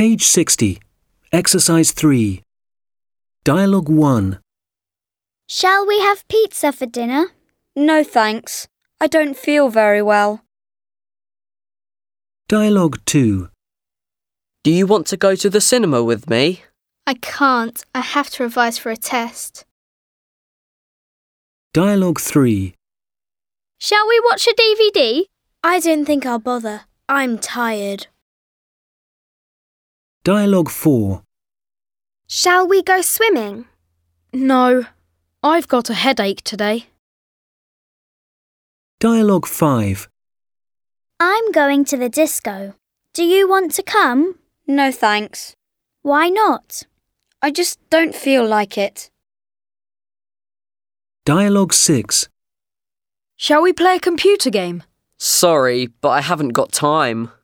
Page 60. Exercise 3. Dialogue 1. Shall we have pizza for dinner? No, thanks. I don't feel very well. Dialogue 2. Do you want to go to the cinema with me? I can't. I have to revise for a test. Dialogue 3. Shall we watch a DVD? I don't think I'll bother. I'm tired. Dialogue 4. Shall we go swimming? No, I've got a headache today. Dialogue 5. I'm going to the disco. Do you want to come? No, thanks. Why not? I just don't feel like it. Dialogue 6. Shall we play a computer game? Sorry, but I haven't got time.